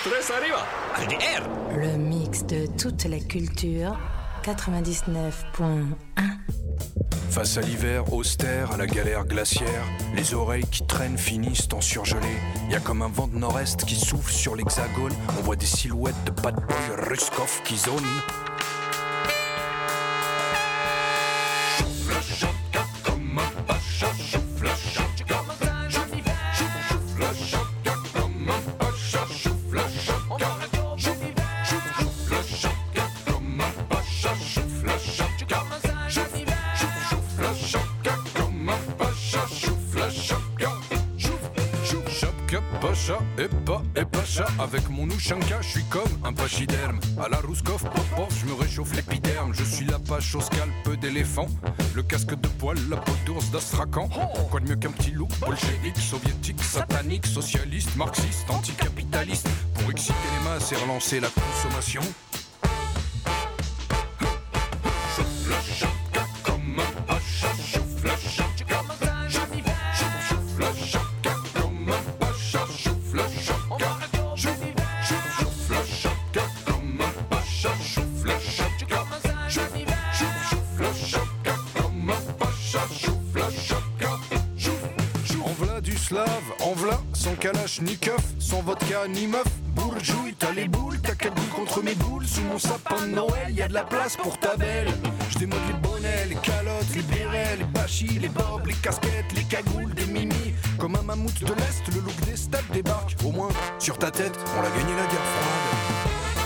Stress arriva. RDR. Le mix de toute la culture, 99.1. Face à l'hiver austère, à la galère glaciaire, les oreilles qui traînent finissent en surgelé. Y a comme un vent de nord-est qui souffle sur l'hexagone. On voit des silhouettes de bad boy Ruskov qui zonent. Et pacha, avec mon Ushanka, je suis comme un pachyderme. À la Ruskov, pop, je me réchauffe l'épiderme. Je suis l'apache au scalp d'éléphant, le casque de poil, la peau d'ours d'Astrakhan. Quoi de mieux qu'un petit loup bolchevique, soviétique, satanique, socialiste, marxiste, anticapitaliste, pour exciter les masses et relancer la consommation. En v'là, sans kalachnikov, sans vodka ni meuf. Bourjouille, t'as les boules, t'as 4 boules contre mes boules. Sous mon sapin de Noël, y'a de la place pour ta belle. Je démode les bonnets, les calottes, les bérets, les bachis, les bobs, les casquettes, les cagoules, des mimis. Comme un mammouth de l'Est, le look des stades débarque. Au moins, sur ta tête, on a gagné la guerre froide.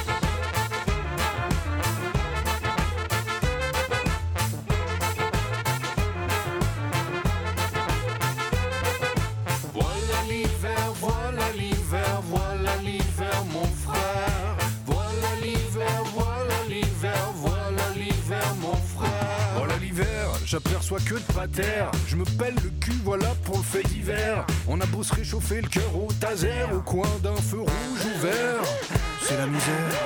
J'aperçois que de patère, je me pèle le cul, voilà pour le fait d'hiver. On a beau se réchauffer le cœur au taser, au coin d'un feu rouge ouvert, c'est la misère.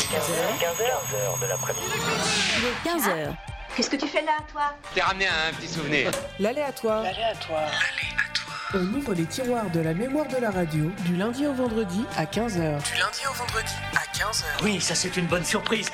15h de l'après-midi. Il est 15h. Qu'est-ce que tu fais là, toi? T'es ramené un petit souvenir. L'aléatoire. On ouvre les tiroirs de la mémoire de la radio du lundi au vendredi à 15h. Oui, ça c'est une bonne surprise.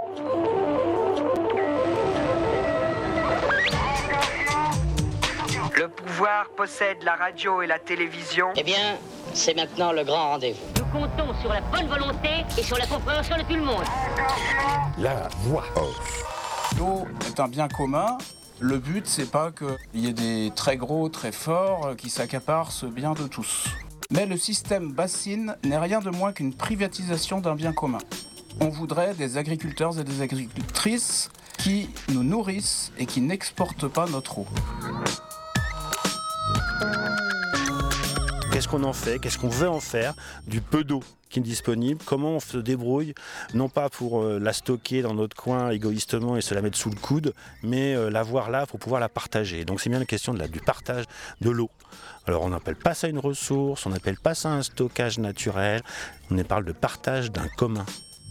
Le pouvoir possède la radio et la télévision. Eh bien, c'est maintenant le grand rendez-vous. Nous comptons sur la bonne volonté et sur la compréhension de tout le monde. La voix off. L'eau est un bien commun. Le but, c'est pas qu'il y ait des très gros, très forts qui s'accaparent ce bien de tous. Mais le système bassine n'est rien de moins qu'une privatisation d'un bien commun. On voudrait des agriculteurs et des agricultrices qui nous nourrissent et qui n'exportent pas notre eau. Qu'est-ce qu'on en fait? Qu'est-ce qu'on veut en faire du peu d'eau qui est disponible? Comment on se débrouille, non pas pour la stocker dans notre coin égoïstement et se la mettre sous le coude, mais l'avoir là pour pouvoir la partager. Donc c'est bien la question du partage de l'eau. Alors on n'appelle pas ça une ressource, on n'appelle pas ça un stockage naturel, on parle de partage d'un commun.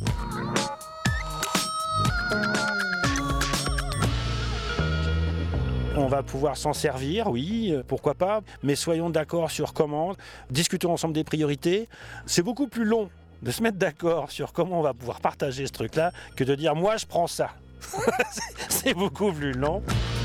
On va pouvoir s'en servir, oui, pourquoi pas, mais soyons d'accord sur comment, discutons ensemble des priorités. C'est beaucoup plus long de se mettre d'accord sur comment on va pouvoir partager ce truc-là que de dire « moi je prends ça ». C'est beaucoup plus long.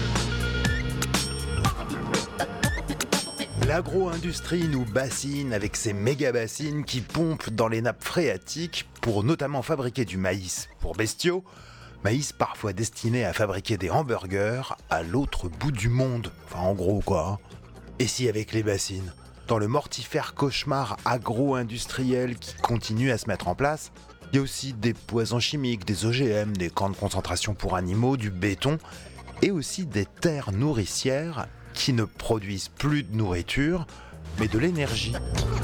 L'agro-industrie nous bassine avec ses méga-bassines qui pompent dans les nappes phréatiques pour notamment fabriquer du maïs pour bestiaux. Maïs parfois destiné à fabriquer des hamburgers à l'autre bout du monde. Enfin, en gros, quoi. Et si avec les bassines, dans le mortifère cauchemar agro-industriel qui continue à se mettre en place, il y a aussi des poisons chimiques, des OGM, des camps de concentration pour animaux, du béton, et aussi des terres nourricières qui ne produisent plus de nourriture, mais de l'énergie.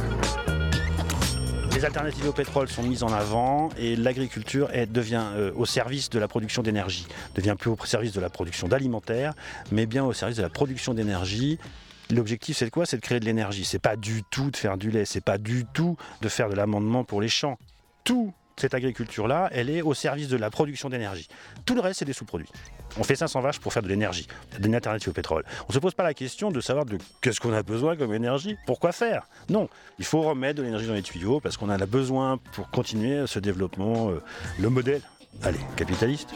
Les alternatives au pétrole sont mises en avant et l'agriculture devient au service de la production d'énergie. Devient plus au service de la production d'alimentaire, mais bien au service de la production d'énergie. L'objectif, c'est de quoi? C'est de créer de l'énergie. C'est pas du tout de faire du lait, c'est pas du tout de faire de l'amendement pour les champs. Toute cette agriculture-là, elle est au service de la production d'énergie. Tout le reste, c'est des sous-produits. On fait 500 vaches pour faire de l'énergie, d'une alternative au pétrole. On ne se pose pas la question de savoir de qu'est-ce qu'on a besoin comme énergie, pourquoi faire. Non, il faut remettre de l'énergie dans les tuyaux parce qu'on en a besoin pour continuer ce développement, le modèle, allez, capitaliste.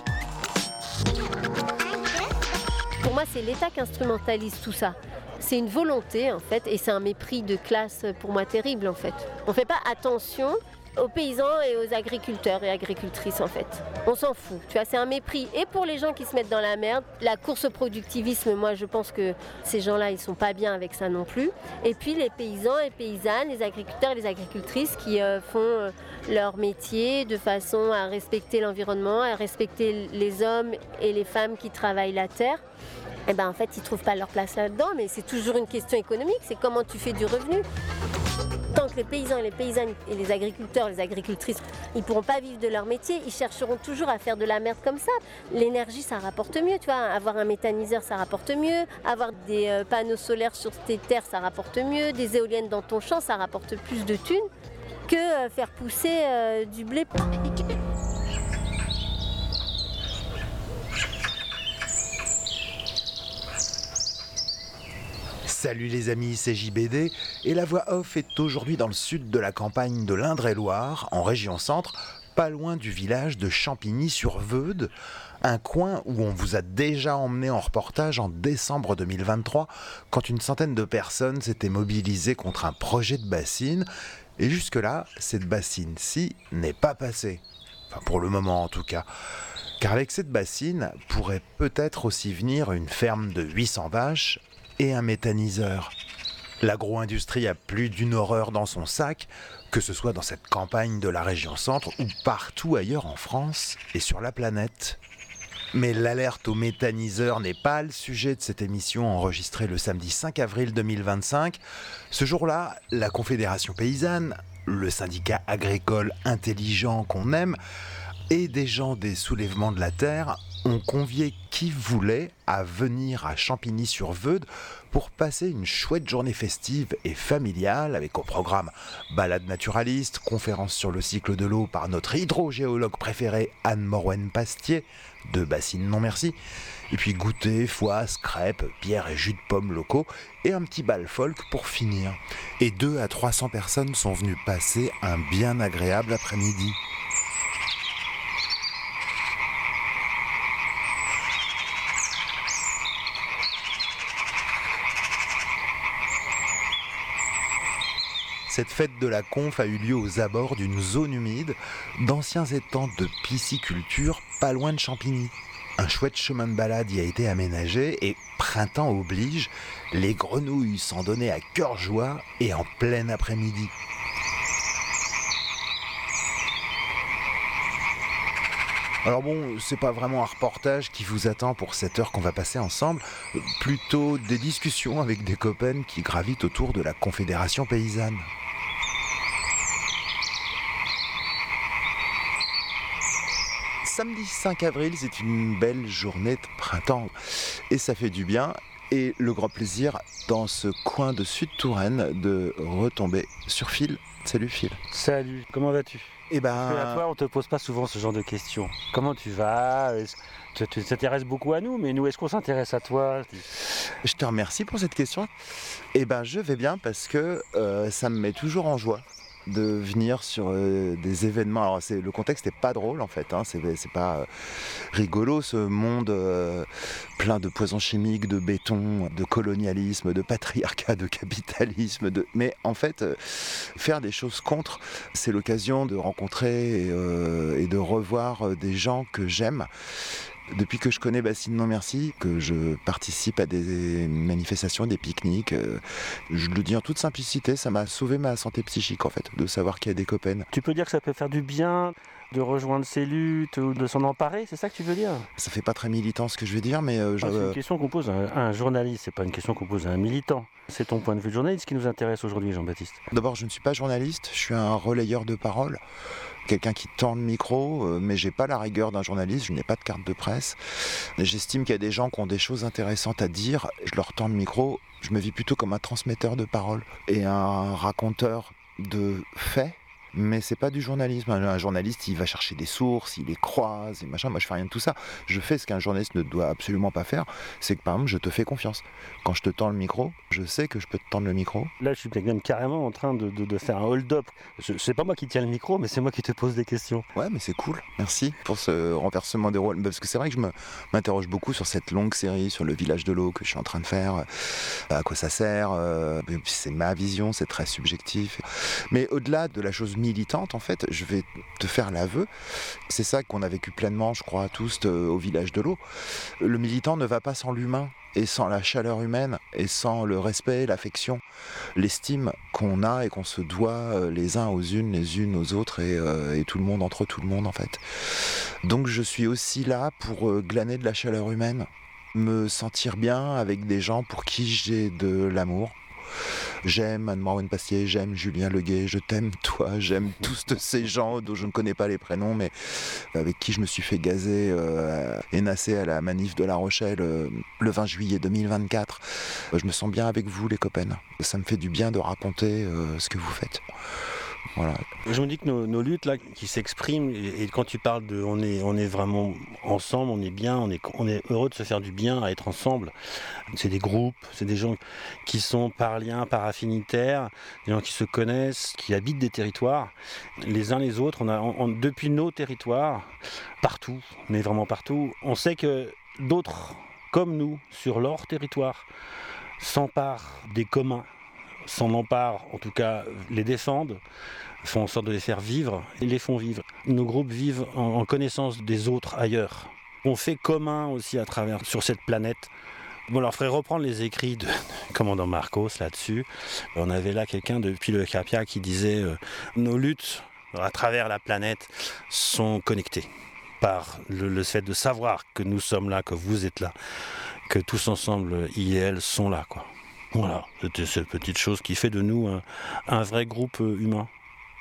Pour moi, c'est l'État qui instrumentalise tout ça. C'est une volonté, en fait, et c'est un mépris de classe, pour moi, terrible, en fait. On ne fait pas attention aux paysans et aux agriculteurs et agricultrices, en fait. On s'en fout, tu vois, c'est un mépris. Et pour les gens qui se mettent dans la merde, la course au productivisme, moi, je pense que ces gens-là, ils sont pas bien avec ça non plus. Et puis les paysans et paysannes, les agriculteurs et les agricultrices qui font leur métier de façon à respecter l'environnement, à respecter les hommes et les femmes qui travaillent la terre. Eh ben, en fait, ils ne trouvent pas leur place là-dedans, mais c'est toujours une question économique, c'est comment tu fais du revenu. Tant que les paysans et les paysannes et les agriculteurs, les agricultrices, ils ne pourront pas vivre de leur métier, ils chercheront toujours à faire de la merde comme ça. L'énergie, ça rapporte mieux, tu vois. Avoir un méthaniseur, ça rapporte mieux. Avoir des panneaux solaires sur tes terres, ça rapporte mieux. Des éoliennes dans ton champ, ça rapporte plus de thunes que faire pousser du blé. Salut les amis, c'est JBD et la voix off est aujourd'hui dans le sud de la campagne de l'Indre-et-Loire, en région centre, pas loin du village de Champigny-sur-Veude, un coin où on vous a déjà emmené en reportage en décembre 2023, quand une centaine de personnes s'étaient mobilisées contre un projet de bassine, et jusque-là, cette bassine-ci n'est pas passée. Enfin, pour le moment en tout cas. Car avec cette bassine, pourrait peut-être aussi venir une ferme de 800 vaches et un méthaniseur. L'agro-industrie a plus d'une horreur dans son sac, que ce soit dans cette campagne de la région centre ou partout ailleurs en France et sur la planète. Mais l'alerte au méthaniseur n'est pas le sujet de cette émission enregistrée le samedi 5 avril 2025. Ce jour-là, la Confédération paysanne, le syndicat agricole intelligent qu'on aime, et des gens des soulèvements de la terre on conviait qui voulait à venir à Champigny-sur-Veude pour passer une chouette journée festive et familiale avec au programme balade naturaliste, conférence sur le cycle de l'eau par notre hydrogéologue préféré Anne Morwen-Pastier de Bassine Non Merci, et puis goûter, foisse, crêpes, bière et jus de pommes locaux et un petit bal folk pour finir. Et 200 à 300 personnes sont venues passer un bien agréable après-midi. Cette fête de la conf a eu lieu aux abords d'une zone humide, d'anciens étangs de pisciculture pas loin de Champigny. Un chouette chemin de balade y a été aménagé et, printemps oblige, les grenouilles s'en donnaient à cœur joie et en plein après-midi. Alors bon, c'est pas vraiment un reportage qui vous attend pour cette heure qu'on va passer ensemble, plutôt des discussions avec des copains qui gravitent autour de la Confédération paysanne. Samedi 5 avril, c'est une belle journée de printemps et ça fait du bien. Et le grand plaisir dans ce coin de Sud-Touraine de retomber sur Phil. Salut Phil. Salut, comment vas-tu ? Parce que à toi, on te pose pas souvent ce genre de questions. Comment tu vas ? Tu t'intéresses beaucoup à nous, mais nous, est-ce qu'on s'intéresse à toi ? Je te remercie pour cette question. Je vais bien parce que ça me met toujours en joie de venir sur des événements. Alors le contexte n'est pas drôle en fait, hein. C'est pas rigolo ce monde plein de poisons chimiques, de béton, de colonialisme, de patriarcat, de capitalisme, mais en fait faire des choses contre, c'est l'occasion de rencontrer et de revoir des gens que j'aime. Depuis que je connais Bassine Non Merci, que je participe à des manifestations, des pique-niques, je le dis en toute simplicité, ça m'a sauvé ma santé psychique en fait, de savoir qu'il y a des copains. Tu peux dire que ça peut faire du bien de rejoindre ces luttes ou de s'en emparer, c'est ça que tu veux dire ? Ça fait pas très militant ce que je vais dire, mais... C'est une question qu'on pose à un journaliste, c'est pas une question qu'on pose à un militant. C'est ton point de vue de journaliste qui nous intéresse aujourd'hui, Jean-Baptiste. D'abord, je ne suis pas journaliste, je suis un relayeur de parole. Quelqu'un qui tend le micro, mais j'ai pas la rigueur d'un journaliste, je n'ai pas de carte de presse. J'estime qu'il y a des gens qui ont des choses intéressantes à dire, je leur tends le micro, je me vis plutôt comme un transmetteur de paroles et un raconteur de faits. Mais c'est pas du journalisme. Un journaliste, il va chercher des sources, il les croise et machin. Moi, je fais rien de tout ça. Je fais ce qu'un journaliste ne doit absolument pas faire. C'est que, par exemple, je te fais confiance. Quand je te tends le micro, je sais que je peux te tendre le micro. Là, je suis même carrément en train de faire un hold-up. C'est pas moi qui tiens le micro, mais c'est moi qui te pose des questions. Ouais, mais c'est cool. Merci pour ce renversement des rôles. Parce que c'est vrai que je m'interroge beaucoup sur cette longue série, sur le village de l'eau que je suis en train de faire. À quoi ça sert ? C'est ma vision, c'est très subjectif. Mais au-delà de la chose militante, en fait, je vais te faire l'aveu, c'est ça qu'on a vécu pleinement, je crois, tous au village de l'eau. Le militant ne va pas sans l'humain, et sans la chaleur humaine, et sans le respect, l'affection, l'estime qu'on a et qu'on se doit les uns aux unes, les unes aux autres, et tout le monde entre tout le monde, en fait. Donc je suis aussi là pour glaner de la chaleur humaine, me sentir bien avec des gens pour qui j'ai de l'amour. J'aime Anne Morwen-Pastier, j'aime Julien Leguet, je t'aime toi, j'aime tous ces gens dont je ne connais pas les prénoms, mais avec qui je me suis fait gazer et nasser à la manif de La Rochelle le 20 juillet 2024. Je me sens bien avec vous les copains. Ça me fait du bien de raconter ce que vous faites. Voilà. Je me dis que nos luttes là qui s'expriment, et quand tu parles de on est vraiment ensemble, on est bien, on est heureux de se faire du bien à être ensemble. C'est des groupes, c'est des gens qui sont par lien, par affinitaire, des gens qui se connaissent, qui habitent des territoires. Les uns les autres, depuis nos territoires, partout, mais vraiment partout, on sait que d'autres comme nous, sur leur territoire, s'emparent des communs, s'en emparent, en tout cas les défendent, font en sorte de les faire vivre et les font vivre. Nos groupes vivent en connaissance des autres ailleurs. On fait commun aussi à travers sur cette planète. Bon, alors, il faudrait reprendre les écrits de commandant Marcos là-dessus. On avait là quelqu'un depuis le Capia qui disait nos luttes à travers la planète sont connectées par le fait de savoir que nous sommes là, que vous êtes là, que tous ensemble, ils et elles sont là, quoi. Voilà, c'était cette petite chose qui fait de nous un vrai groupe humain.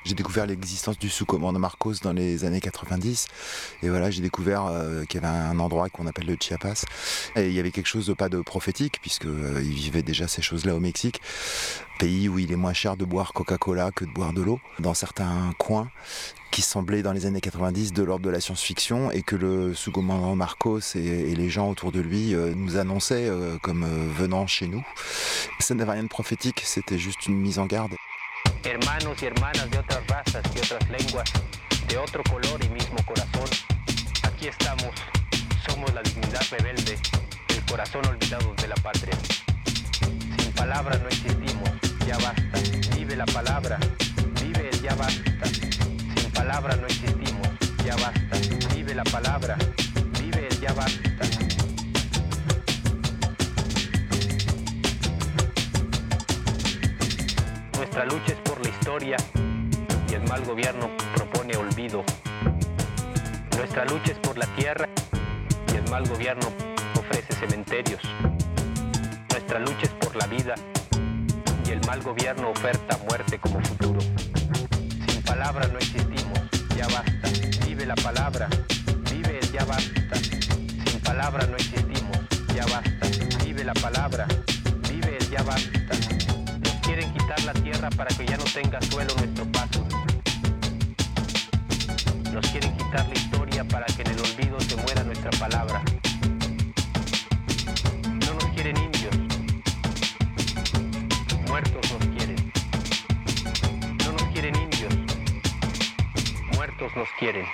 J'ai découvert l'existence du sous-commandant Marcos dans les années 90. Et voilà, j'ai découvert qu'il y avait un endroit qu'on appelle le Chiapas. Et il y avait quelque chose de pas de prophétique, puisqu'il vivait déjà ces choses-là au Mexique. Pays où il est moins cher de boire Coca-Cola que de boire de l'eau. Dans certains coins qui semblaient dans les années 90 de l'ordre de la science-fiction, et que le sous-commandant Marcos et les gens autour de lui nous annonçaient comme venant chez nous. Ça n'avait rien de prophétique, c'était juste une mise en garde. Hermanos y hermanas de otras razas y otras lenguas, de otro color y mismo corazón, aquí estamos, somos la dignidad rebelde, el corazón olvidado de la patria. Sin palabras no existimos, ya basta, vive la palabra, vive el ya basta. Sin palabras no existimos, ya basta, vive la palabra, vive el ya basta. Nuestra lucha es por la historia y el mal gobierno propone olvido. Nuestra lucha es por la tierra y el mal gobierno ofrece cementerios. Nuestra lucha es por la vida y el mal gobierno oferta muerte como futuro. Sin palabras no existimos, ya basta. Vive la palabra, vive el ya basta. Sin palabras no existimos, ya basta. Vive la palabra, vive el ya basta. Quieren quitar la tierra para que ya no tenga suelo nuestro paso. Nos quieren quitar la historia para que en el olvido se muera nuestra palabra. No nos quieren indios. Muertos nos quieren. No nos quieren indios. Muertos nos quieren.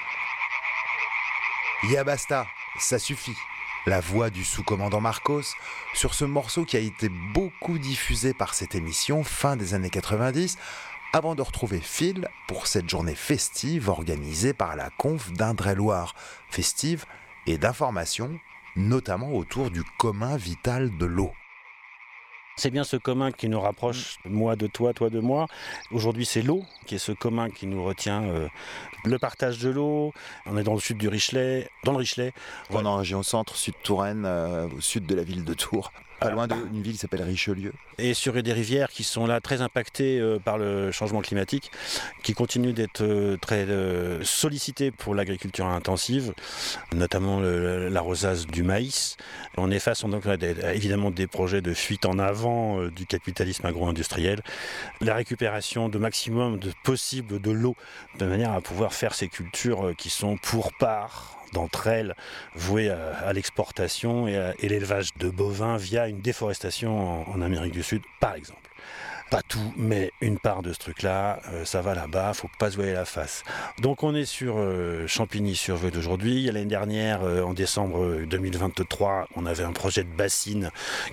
Ya basta, ça suffit. La voix du sous-commandant Marcos sur ce morceau qui a été beaucoup diffusé par cette émission fin des années 90, avant de retrouver Phil pour cette journée festive organisée par la Conf d'Indre-et-Loire, festive et d'information, notamment autour du commun vital de l'eau. C'est bien ce commun qui nous rapproche, moi de toi, toi de moi. Aujourd'hui, c'est l'eau qui est ce commun qui nous retient. Le partage de l'eau, on est dans le sud du Richelet, dans le Richelet. On est en région centre, sud Touraine, au sud de la ville de Tours. Pas loin d'une ville qui s'appelle Richelieu. Et sur des rivières qui sont là très impactées par le changement climatique, qui continuent d'être très sollicitées pour l'agriculture intensive, notamment l'arrosage du maïs. On est face donc à évidemment des projets de fuite en avant du capitalisme agro-industriel, la récupération de maximum de possible de l'eau, de manière à pouvoir faire ces cultures qui sont pour part d'entre elles vouées à l'exportation et l'élevage de bovins via une déforestation en Amérique du Sud, par exemple. Pas tout, mais une part de ce truc-là, ça va là-bas, faut pas se voiler la face. Donc on est sur Champigny-sur-Veude aujourd'hui. L'année dernière, en décembre 2023, on avait un projet de bassine,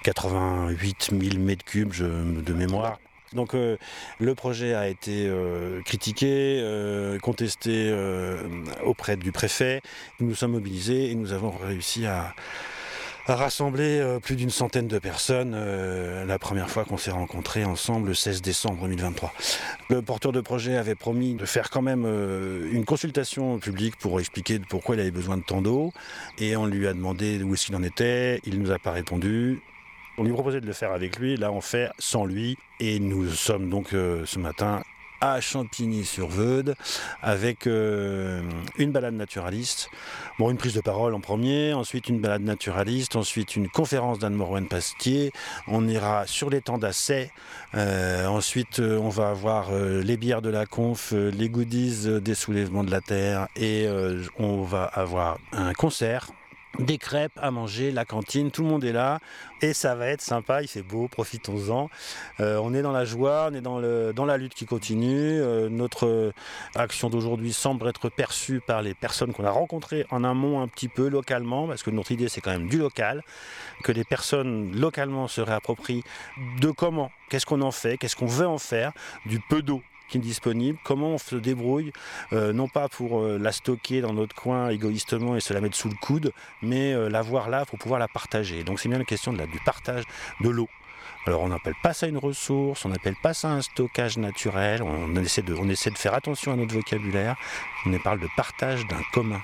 88 000 m3 de mémoire. Donc le projet a été critiqué, contesté auprès du préfet. Nous nous sommes mobilisés et nous avons réussi à rassembler plus d'une centaine de personnes la première fois qu'on s'est rencontrés ensemble le 16 décembre 2023. Le porteur de projet avait promis de faire quand même une consultation publique pour expliquer pourquoi il avait besoin de tant d'eau, et on lui a demandé où est-ce qu'il en était. Il ne nous a pas répondu. On lui proposait de le faire avec lui, là on fait sans lui, et nous sommes donc ce matin à Champigny-sur-Veude avec une balade naturaliste, une prise de parole en premier, ensuite une balade naturaliste, ensuite une conférence d'Anne-Maureen Pastier, on ira sur l'étang d'Assay, ensuite on va avoir les bières de la conf, les goodies des soulèvements de la terre, et on va avoir un concert, des crêpes à manger, la cantine, tout le monde est là et ça va être sympa, il fait beau, profitons-en. On est dans la joie, on est dans la lutte qui continue. Notre action d'aujourd'hui semble être perçue par les personnes qu'on a rencontrées en amont un petit peu localement, parce que notre idée c'est quand même du local, que les personnes localement se réapproprient de comment, qu'est-ce qu'on en fait, qu'est-ce qu'on veut en faire, du peu d'eau qui est disponible, comment on se débrouille, non pas pour la stocker dans notre coin égoïstement et se la mettre sous le coude, mais l'avoir là pour pouvoir la partager. Donc c'est bien la question du partage de l'eau. Alors on n'appelle pas ça une ressource, on n'appelle pas ça un stockage naturel, on essaie de faire attention à notre vocabulaire, on parle de partage d'un commun.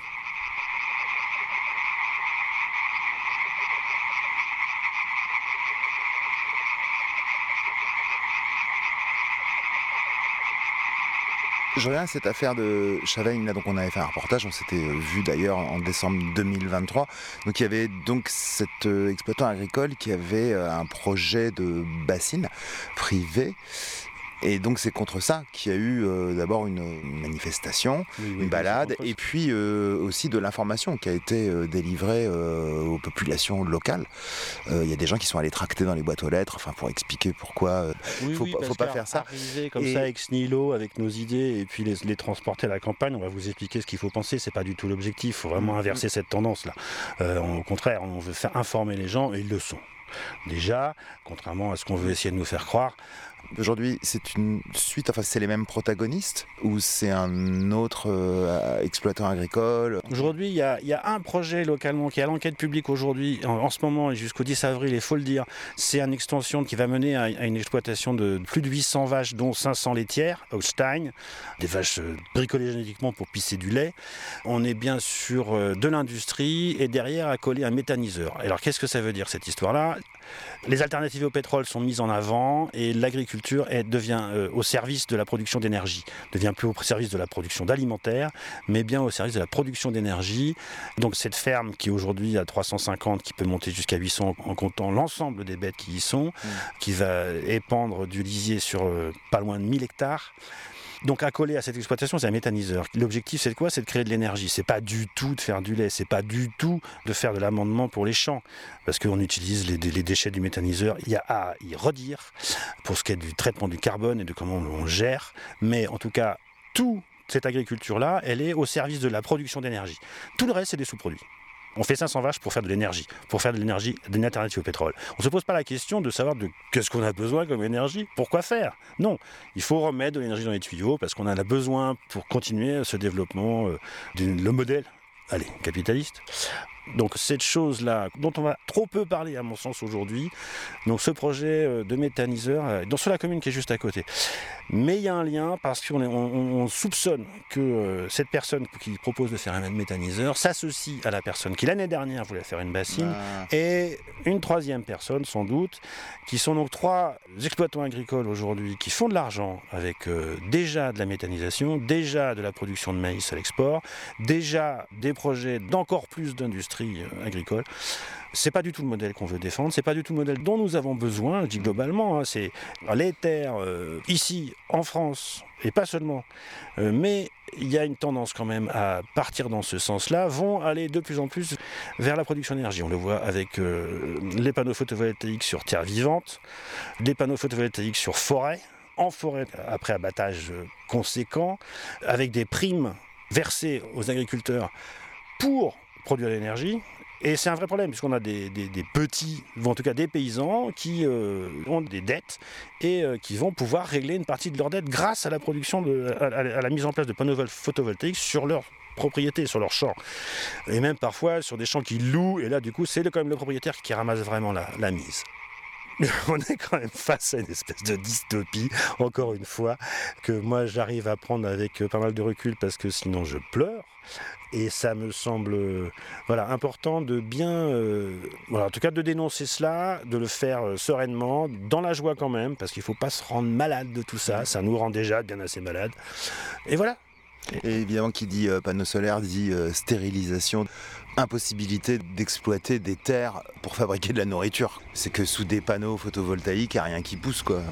Je reviens à cette affaire de Chavagne, là, donc on avait fait un reportage, on s'était vu d'ailleurs en décembre 2023. Donc il y avait donc cet exploitant agricole qui avait un projet de bassine privé. Et donc c'est contre ça qu'il y a eu d'abord une manifestation, une balade, et puis aussi de l'information qui a été délivrée aux populations locales. Il y a des gens qui sont allés tracter dans les boîtes aux lettres, pour expliquer pourquoi faut pas faire ça. Arriver comme ça ex nihilo avec nos idées et puis les transporter à la campagne, on va vous expliquer ce qu'il faut penser. C'est pas du tout l'objectif. Il faut vraiment inverser cette tendance-là. Au contraire, on veut faire informer les gens et ils le sont. Déjà, contrairement à ce qu'on veut essayer de nous faire croire. Aujourd'hui, c'est une suite, c'est les mêmes protagonistes ou c'est un autre exploitant agricole? Aujourd'hui, il y a un projet localement qui est à l'enquête publique aujourd'hui, en ce moment et jusqu'au 10 avril, il faut le dire. C'est une extension qui va mener à une exploitation de plus de 800 vaches, dont 500 laitières, Holstein, des vaches bricolées génétiquement pour pisser du lait. On est bien sur de l'industrie et derrière à coller un méthaniseur. Alors qu'est-ce que ça veut dire cette histoire-là? Les alternatives au pétrole sont mises en avant et l'agriculture devient au service de la production d'énergie, devient plus au service de la production d'alimentaire, mais bien au service de la production d'énergie. Donc cette ferme qui aujourd'hui a 350, qui peut monter jusqu'à 800 en comptant l'ensemble des bêtes qui y sont, qui va épandre du lisier sur pas loin de 1000 hectares. Donc accolé à cette exploitation, c'est un méthaniseur. L'objectif, c'est de quoi? C'est de créer de l'énergie. C'est pas du tout de faire du lait, c'est pas du tout de faire de l'amendement pour les champs, parce qu'on utilise les déchets du méthaniseur. Il y a à y redire pour ce qui est du traitement du carbone et de comment on gère. Mais en tout cas, toute cette agriculture-là, elle est au service de la production d'énergie. Tout le reste, c'est des sous-produits. On fait 500 vaches pour faire de l'énergie, d'une alternative au pétrole. On ne se pose pas la question de savoir de qu'est-ce qu'on a besoin comme énergie, pourquoi faire. Non, il faut remettre de l'énergie dans les tuyaux parce qu'on en a besoin pour continuer ce développement, le modèle, capitaliste. Donc cette chose-là, dont on va trop peu parler à mon sens aujourd'hui, donc ce projet de méthaniseur, sur la commune qui est juste à côté. Mais il y a un lien parce qu'on soupçonne que cette personne qui propose de faire un méthaniseur s'associe à la personne qui l'année dernière voulait faire une bassine et une troisième personne sans doute, qui sont donc 3 exploitants agricoles aujourd'hui qui font de l'argent avec déjà de la méthanisation, déjà de la production de maïs à l'export, déjà des projets d'encore plus d'industrie agricole. C'est pas du tout le modèle qu'on veut défendre, c'est pas du tout le modèle dont nous avons besoin, je dis globalement, c'est les terres ici en France, et pas seulement, mais il y a une tendance quand même à partir dans ce sens-là, vont aller de plus en plus vers la production d'énergie. On le voit avec les panneaux photovoltaïques sur terre vivante, les panneaux photovoltaïques sur forêt, en forêt après abattage conséquent, avec des primes versées aux agriculteurs pour produire l'énergie. Et c'est un vrai problème, puisqu'on a des petits, ou en tout cas des paysans, qui ont des dettes et qui vont pouvoir régler une partie de leurs dettes grâce à la production, à la mise en place de panneaux photovoltaïques sur leurs propriétés, sur leurs champs. Et même parfois sur des champs qu'ils louent, et là du coup c'est quand même le propriétaire qui ramasse vraiment la mise. On est quand même face à une espèce de dystopie, encore une fois, que moi j'arrive à prendre avec pas mal de recul parce que sinon je pleure. Et ça me semble important de bien, en tout cas de dénoncer cela, de le faire sereinement, dans la joie quand même, parce qu'il ne faut pas se rendre malade de tout ça, ça nous rend déjà bien assez malade. Et voilà. Et évidemment, qui dit panneau solaire dit stérilisation. Impossibilité d'exploiter des terres pour fabriquer de la nourriture. C'est que sous des panneaux photovoltaïques, il n'y a rien qui pousse, quoi.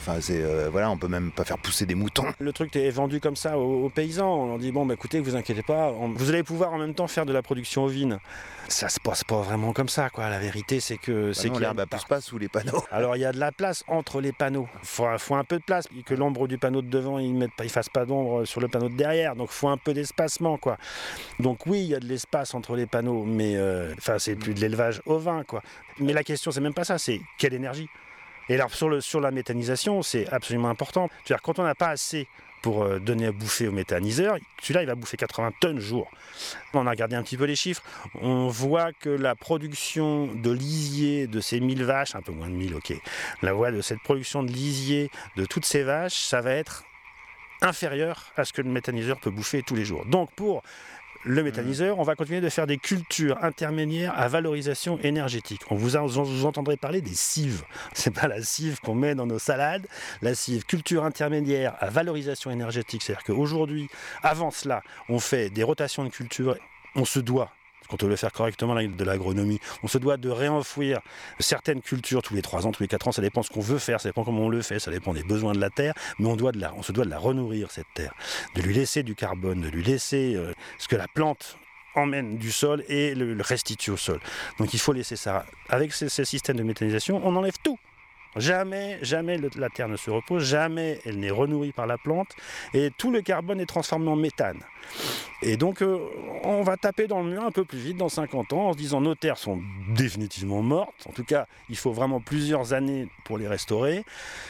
On peut même pas faire pousser des moutons. Le truc est vendu comme ça aux paysans. On leur dit écoutez, vous inquiétez pas, vous allez pouvoir en même temps faire de la production ovine. Ça se passe pas vraiment comme ça, quoi. La vérité, c'est que l'herbe pousse pas sous les panneaux. Alors il y a de la place entre les panneaux. Faut un peu de place, que l'ombre du panneau de devant, il fasse pas d'ombre sur le panneau de derrière. Donc faut un peu d'espacement, quoi. Donc oui, il y a de l'espace entre les panneaux. Mais c'est plus de l'élevage ovin, quoi. Mais la question, c'est même pas ça, c'est quelle énergie. Et alors sur la méthanisation, c'est absolument important. C'est-à-dire quand on n'a pas assez pour donner à bouffer au méthaniseur, celui-là il va bouffer 80 tonnes jour. On a regardé un petit peu les chiffres, on voit que la production de lisier de ces 1000 vaches, un peu moins de 1000, ok, la voie de cette production de lisier de toutes ces vaches, ça va être inférieur à ce que le méthaniseur peut bouffer tous les jours. Donc pour le méthaniseur, on va continuer de faire des cultures intermédiaires à valorisation énergétique. Vous entendrez parler des cives. C'est pas la cive qu'on met dans nos salades. La cive, culture intermédiaire à valorisation énergétique. C'est-à-dire qu'aujourd'hui, avant cela, on fait des rotations de cultures. On se doit, quand on veut faire correctement de l'agronomie, on se doit de réenfouir certaines cultures tous les 3 ans, tous les 4 ans, ça dépend de ce qu'on veut faire, ça dépend comment on le fait, ça dépend des besoins de la terre, mais on se doit de la renourrir, cette terre, de lui laisser du carbone, de lui laisser ce que la plante emmène du sol et le restitue au sol. Donc il faut laisser ça. Avec ces systèmes de méthanisation, on enlève tout. Jamais la terre ne se repose, jamais elle n'est renourrie par la plante et tout le carbone est transformé en méthane. Et donc on va taper dans le mur un peu plus vite dans 50 ans en se disant nos terres sont définitivement mortes. En tout cas, il faut vraiment plusieurs années pour les restaurer.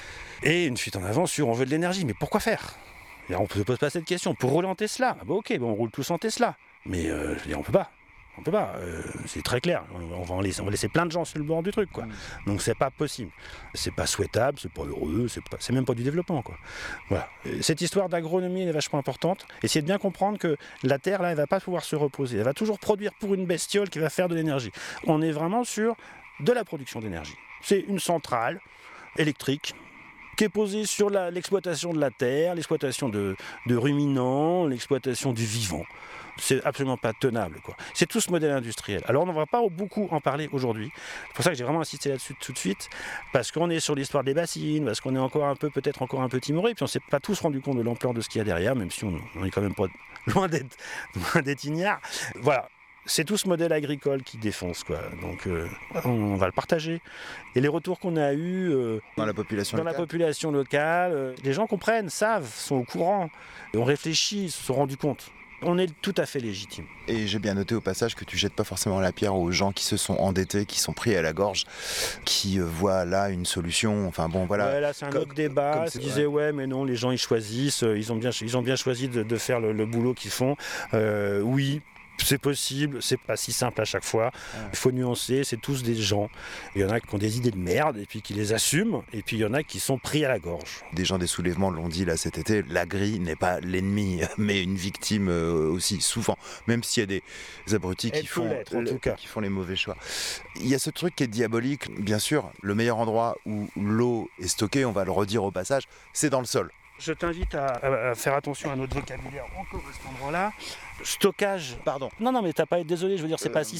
Et une fuite en avant sur on veut de l'énergie. Mais pourquoi faire ? Et on ne se pose pas cette question. Pour rouler en Tesla, on roule tous en Tesla. Mais on peut pas. On peut pas, c'est très clair. On va laisser plein de gens sur le bord du truc, quoi. Donc c'est pas possible. C'est pas souhaitable, c'est pas heureux, c'est même pas du développement, quoi. Voilà. Cette histoire d'agronomie elle est vachement importante. Essayez de bien comprendre que la terre, là, elle va pas pouvoir se reposer. Elle va toujours produire pour une bestiole qui va faire de l'énergie. On est vraiment sur de la production d'énergie. C'est une centrale électrique qui est posée sur l'exploitation de la terre, l'exploitation de ruminants, l'exploitation du vivant. C'est absolument pas tenable, quoi. C'est tout ce modèle industriel. Alors on ne va pas beaucoup en parler aujourd'hui. C'est pour ça que j'ai vraiment insisté là-dessus tout de suite, parce qu'on est sur l'histoire des bassines, parce qu'on est peut-être encore un peu timoré, puis on ne s'est pas tous rendu compte de l'ampleur de ce qu'il y a derrière, même si on est quand même pas loin d'être ignare. Voilà. C'est tout ce modèle agricole qui défonce, quoi. Donc on va le partager. Et les retours qu'on a eus dans la population locale, les gens comprennent, savent, sont au courant. Et on réfléchit, se sont rendus compte. On est tout à fait légitime. Et j'ai bien noté au passage que tu jettes pas forcément la pierre aux gens qui se sont endettés, qui sont pris à la gorge, qui voient là une solution. Enfin bon, voilà. Ouais, là c'est un autre débat. Ils disaient ouais, mais non, les gens ils choisissent. Ils ont bien choisi de faire le boulot qu'ils font. Oui. C'est possible, c'est pas si simple à chaque fois. Il faut nuancer, c'est tous des gens. Il y en a qui ont des idées de merde et puis qui les assument, et puis il y en a qui sont pris à la gorge. Des gens des soulèvements l'ont dit là cet été, l'agri n'est pas l'ennemi, mais une victime aussi, souvent. Même s'il y a des abrutis qui font les mauvais choix. Il y a ce truc qui est diabolique, bien sûr, le meilleur endroit où l'eau est stockée, on va le redire au passage, c'est dans le sol. Je t'invite à faire attention à notre vocabulaire encore à cet endroit-là. Stockage. Pardon. Non, mais t'as pas à être désolé, je veux dire, c'est pas si